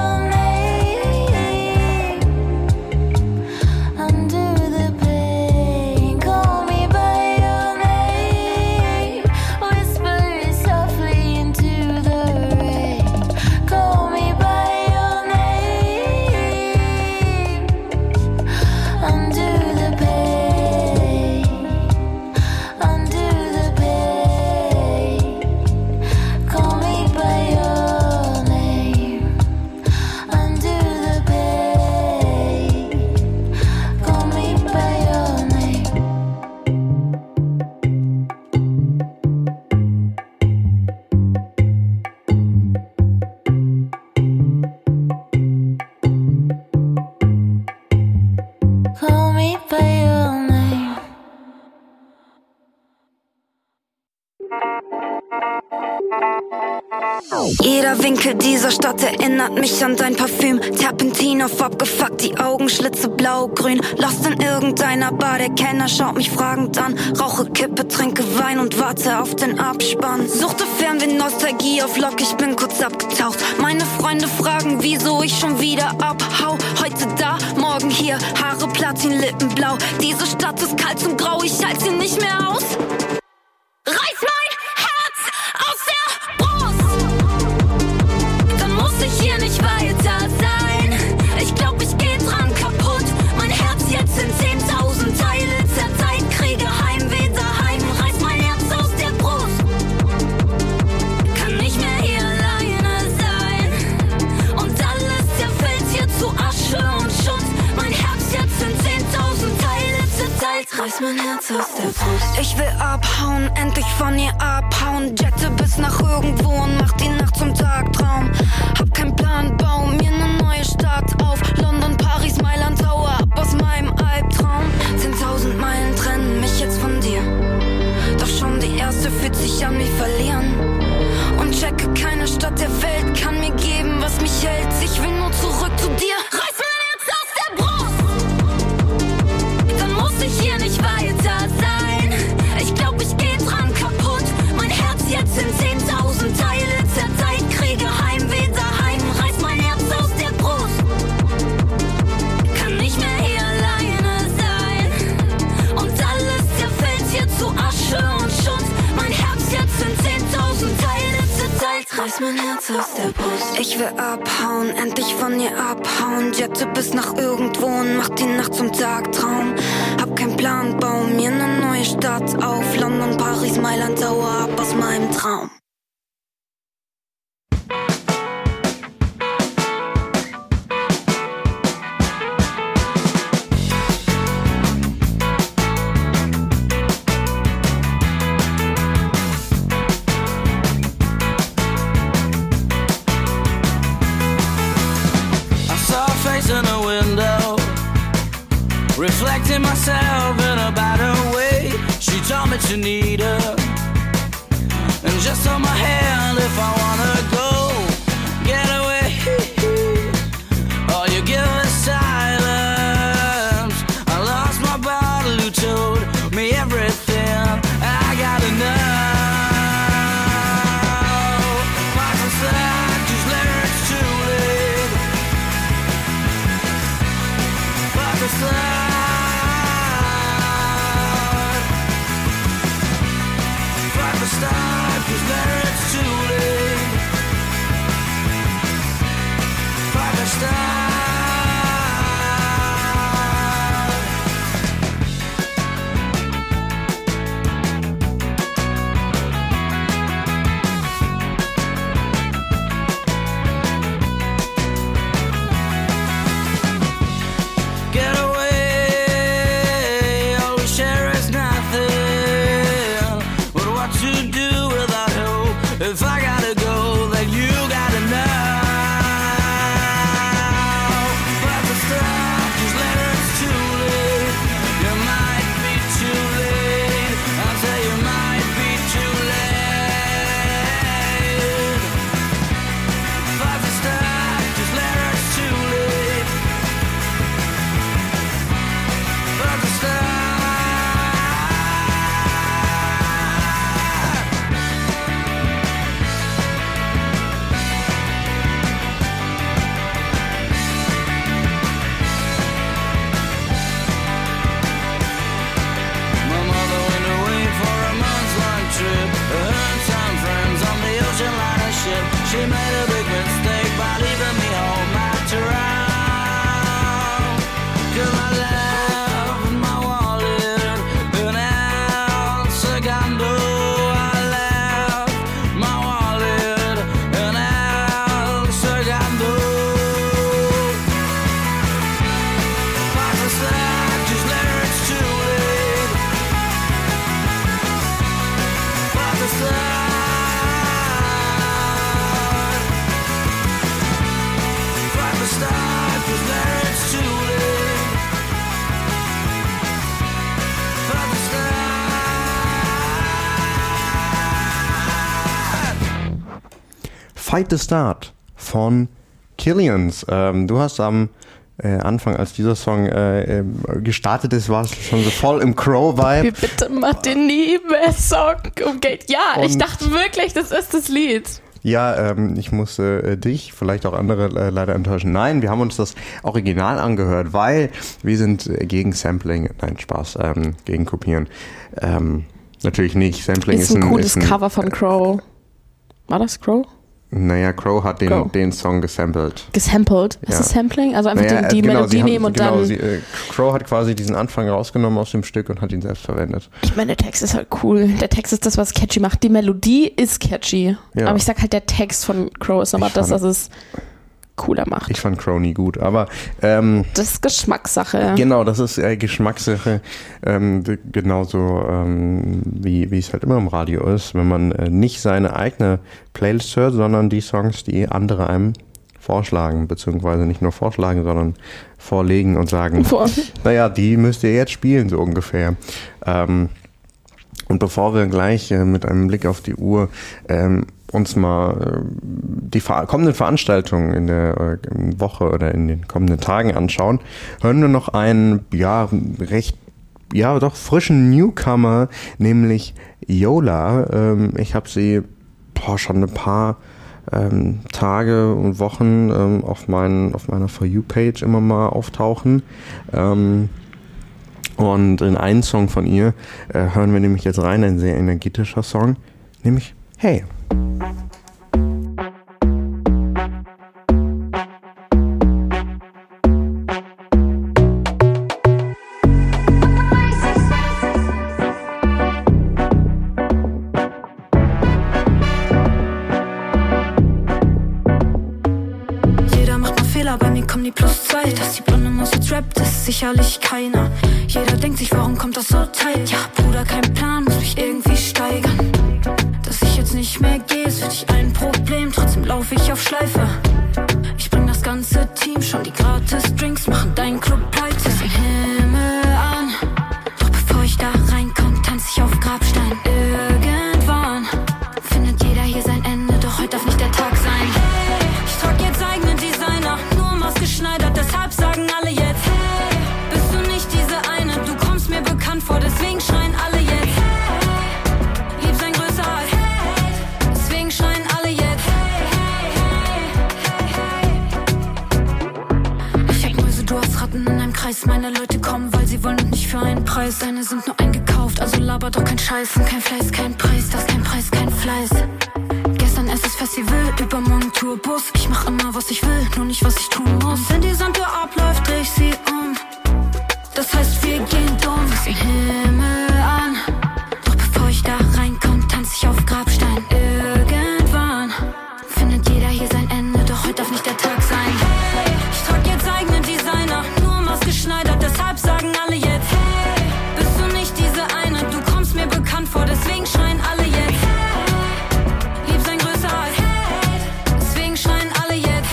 Jeder Winkel dieser Stadt erinnert mich an dein Parfüm. Terpentin auf abgefuckt, die Augen Schlitze blau-grün. Lost in irgendeiner Bar, der Kellner schaut mich fragend an. Rauche Kippe, trinke Wein und warte auf den Abspann. Suchte Fernweh, Nostalgie auf Lock, ich bin kurz abgetaucht. Meine Freunde fragen, wieso ich schon wieder abhau. Heute da, morgen hier, Haare Platin, Lippen blau. Diese Stadt ist kalt und grau, ich halte sie nicht mehr aus. Reiß mein Herz aus der Brust, dann muss ich hier nicht weiter sein. Ich glaub, ich geh dran kaputt, mein Herz Herz aus der Brust. Ich will abhauen, endlich von ihr abhauen. Jette bis nach irgendwo und mach die Nacht zum Tagtraum. Hab keinen Plan, bau mir ne neue Stadt auf. London, Paris, Mailand, Tower, ab aus meinem Albtraum. Zehntausend Meilen trennen mich jetzt von dir. Doch schon die erste fühlt sich an wie verlieren. Und checke, keine Stadt der Welt kann mir geben, was mich hält. Ich will nur zurück zu dir. Reiß mein Herz aus der Brust. Dann muss ich hier nicht weiter sein. Ich glaub, ich geh dran kaputt. Mein Herz jetzt in zehntausend Teile zerteilt. Kriege Heimweh daheim. Reiß mein Herz aus der Brust. Kann nicht mehr hier alleine sein. Und alles zerfällt hier zu Asche und Schutt. Mein Herz jetzt in zehntausend Teile zerteilt. Reiß mein Herz aus der Brust. Ich will abhauen, endlich von ihr abhauen. Jette bis nach irgendwo und mach die Nacht zum Tagtraum. Hab keinen Plan, bau mir ne neue Stadt auf. London, Paris, Mailand, Tower, ab aus meinem Traum. In a window, reflecting myself in a better way. She told me to need her, and just hold my hand if I wanna go. Get away, or you give us silence. I lost my bottle who told me everything I gotta know. What's the sign? Just lyrics too late. What's the sign? What's the start? Just lyrics too late. What's the start? Get away, all we share is nothing. But what to do without hope? If I gotta go, then you gotta know. But the stuff, just let it's too late. You might be too late. I'll say you might be too late. But the stuff, just let it's too late. But the stuff. My mother went away for a months-long trip. Her and some friends on the ocean liner ship. She made a big mistake by leaving me home after all. 'Cause I left my wallet in El Segundo. I left my wallet in El Segundo. What's the sign? Just lyrics too late. What's the start? What's the start? Just lyrics too late. What's the start? Fight the Start von Killians. Ähm, du hast am äh, Anfang, als dieser Song äh, äh, gestartet ist, warst du schon so voll im Crow-Vibe. Bitte mach den nie mehr Song um Geld. Ja, ich Und- dachte wirklich, das ist das Lied. Ja, ähm, ich musste äh, dich, vielleicht auch andere äh, leider enttäuschen. Nein, wir haben uns das Original angehört, weil wir sind äh, gegen Sampling. Nein, Spaß, ähm, gegen Kopieren. Ähm, natürlich nicht. Sampling Ist ist ein ein, cooles ist ein Cover von Crow. War das Crow? Naja, Crow hat den, Crow. den Song gesampelt. Gesampelt? Ist Ja. das Sampling? Also einfach Naja, die, die äh, genau, Melodie sie haben- nehmen und genau, dann... Sie, äh, Crow hat quasi diesen Anfang rausgenommen aus dem Stück und hat ihn selbst verwendet. Ich meine, der Text ist halt cool. Der Text ist das, was catchy macht. Die Melodie ist catchy. Ja. Aber ich sag halt, der Text von Crow ist nochmal Ich das, fand- was es cooler macht. Ich fand Crow nie gut, aber ähm, das ist Geschmackssache. Genau, das ist äh, Geschmackssache, ähm, genauso ähm, wie wie es halt immer im Radio ist, wenn man äh, nicht seine eigene Playlist hört, sondern die Songs, die andere einem vorschlagen, beziehungsweise nicht nur vorschlagen, sondern vorlegen und sagen, Vor. naja, die müsst ihr jetzt spielen, so ungefähr. Ähm, und bevor wir gleich äh, mit einem Blick auf die Uhr ähm, uns mal äh, die ver- kommenden Veranstaltungen in der äh, Woche oder in den kommenden Tagen anschauen, hören wir noch einen, ja, recht, ja, doch frischen Newcomer, nämlich Yola. Ähm, ich habe sie boah, schon ein paar ähm, Tage und Wochen ähm, auf, mein, auf meiner For You-Page immer mal auftauchen. Ähm, und in einen Song von ihr äh, hören wir nämlich jetzt rein, ein sehr energetischer Song, nämlich Hey. Jeder macht mal Fehler, bei mir kommen die plus zwei. Dass die blonde Maus jetzt rappt, ist sicherlich keiner. Jeder denkt sich, warum kommt das so tight? Ja, Bruder, kein Plan, muss mich irgendwie steigern. Dass ich jetzt nicht mehr gehe, ist für dich ein Problem. Trotzdem laufe ich auf Schleife. Ich bring das ganze Team, schon die Gratis-Drinks machen deinen Club pleite. Den Himmel an, doch bevor ich da reinkomm, tanz ich auf Grabstein. Irgendwann findet jeder hier sein Ende, doch heute darf nicht der Tag sein. Hey, ich trag jetzt eigene Designer, nur maßgeschneidert, deshalb sagen alle jetzt. Hey, bist du nicht diese eine, du kommst mir bekannt vor, deswegen schreien alle jetzt. Lieb sein größer als Hate, deswegen schreien alle jetzt. Ich hab Mäuse, du hast Ratten in einem Kreis. Meine Leute kommen, weil sie wollen und nicht für einen Preis. Deine sind nur eingekauft, also laber doch kein Scheiß. Und kein Fleiß, kein Preis, das kein Preis, kein Fleiß. Gestern erstes Festival, übermorgen Tourbus. Ich mach immer, was ich will, nur nicht, was ich tun muss. Wenn die Sonne abläuft, dreh ich sie um. Das heißt, wir gehen dumm. Den Himmel an, doch bevor ich da reinkomm, tanz ich auf Grabstein. Irgendwann findet jeder hier sein Ende, doch heute darf nicht der Tag sein. Hey, ich trag jetzt eigene Designer, nur maßgeschneidert, deshalb sagen alle jetzt. Hey, bist du nicht diese eine, du kommst mir bekannt vor, deswegen schreien alle jetzt. Lieb sein größer als Hate, deswegen schreien alle jetzt.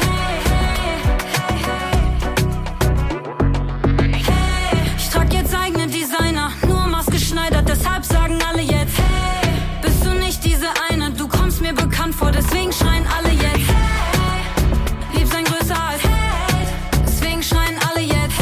Hey, ich trag jetzt eigene Designer, nur maßgeschneidert, deshalb sagen alle jetzt. Hey, bist du nicht diese eine, du kommst mir bekannt vor, deswegen schreien alle jetzt. Lieb sein größer als Hate, deswegen schreien alle jetzt.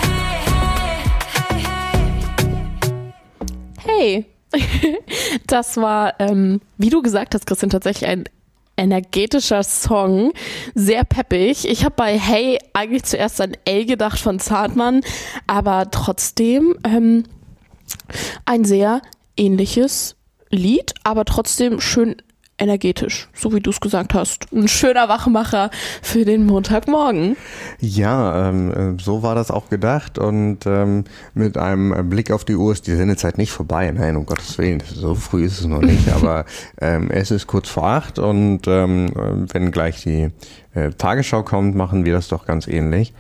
Hey, das war, ähm, wie du gesagt hast, Christian, tatsächlich ein energetischer Song, sehr peppig. Ich habe bei Hey eigentlich zuerst an L gedacht von Zartmann, aber trotzdem ähm, ein sehr ähnliches Lied, aber trotzdem schön energetisch, so wie du es gesagt hast. Ein schöner Wachmacher für den Montagmorgen. Ja, ähm, so war das auch gedacht und ähm, mit einem Blick auf die Uhr ist die Sendezeit nicht vorbei. Nein, um Gottes Willen, so früh ist es noch nicht, aber ähm, es ist kurz vor acht und ähm, wenn gleich die äh, Tagesschau kommt, machen wir das doch ganz ähnlich.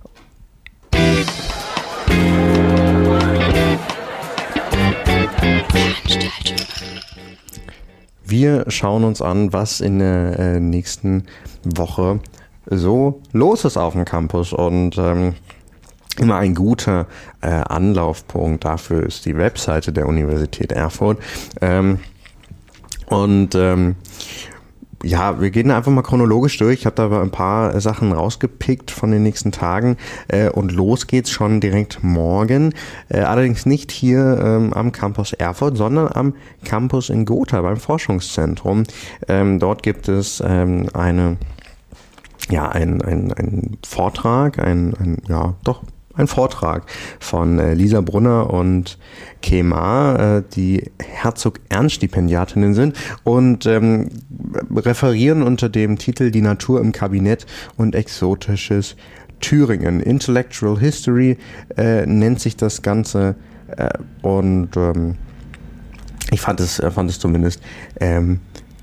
Wir schauen uns an, was in der äh, nächsten Woche so los ist auf dem Campus und ähm, immer ein guter äh, Anlaufpunkt dafür ist die Webseite der Universität Erfurt. Ähm, und ähm, ja, wir gehen einfach mal chronologisch durch. Ich habe da aber ein paar Sachen rausgepickt von den nächsten Tagen äh, und los geht's schon direkt morgen. Äh, allerdings nicht hier ähm, am Campus Erfurt, sondern am Campus in Gotha beim Forschungszentrum. Ähm, dort gibt es ähm, eine, ja, ein, ein, ein Vortrag, ein, ein, ja, doch, ein Vortrag von äh, Lisa Brunner und Kema, äh, die Herzog-Ernst-Stipendiatinnen sind und ähm, referieren unter dem Titel Die Natur im Kabinett und exotisches Thüringen. Intellectual History äh, nennt sich das Ganze äh, und ähm, ich fand es, äh, fand es zumindest ähm,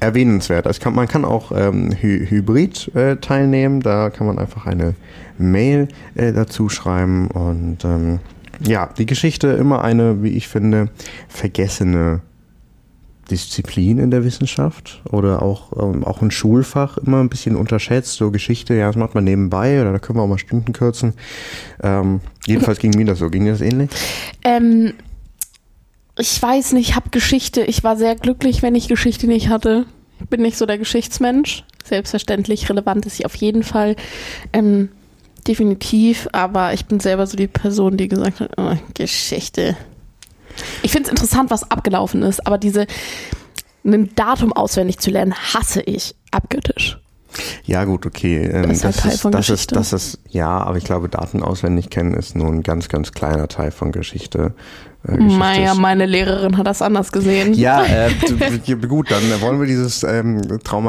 erwähnenswert. Es kann, man kann auch ähm, hy- hybrid äh, teilnehmen, da kann man einfach eine Mail äh, dazu schreiben und ähm, ja, die Geschichte immer eine, wie ich finde, vergessene Disziplin in der Wissenschaft oder auch, ähm, auch ein Schulfach immer ein bisschen unterschätzt. So Geschichte, ja, das macht man nebenbei oder da können wir auch mal Stunden kürzen. Ähm, jedenfalls ging mir das so. Ging dir das ähnlich? Ähm, ich weiß nicht, ich habe Geschichte. Ich war sehr glücklich, wenn ich Geschichte nicht hatte. Ich bin nicht so der Geschichtsmensch. Selbstverständlich, relevant ist sie auf jeden Fall. Ähm, definitiv, aber ich bin selber so die Person, die gesagt hat, oh, Geschichte. Ich finde es interessant, was abgelaufen ist, aber diese ein Datum auswendig zu lernen, hasse ich abgöttisch. Ja gut, okay. Ähm, das ist halt das Teil ist, von das Geschichte. Ist, das ist, ja, aber ich glaube, Daten auswendig kennen ist nur ein ganz, ganz kleiner Teil von Geschichte. Äh, Geschichte Naja, ist- meine Lehrerin hat das anders gesehen. Ja, äh, du- gut, dann wollen wir dieses ähm, Trauma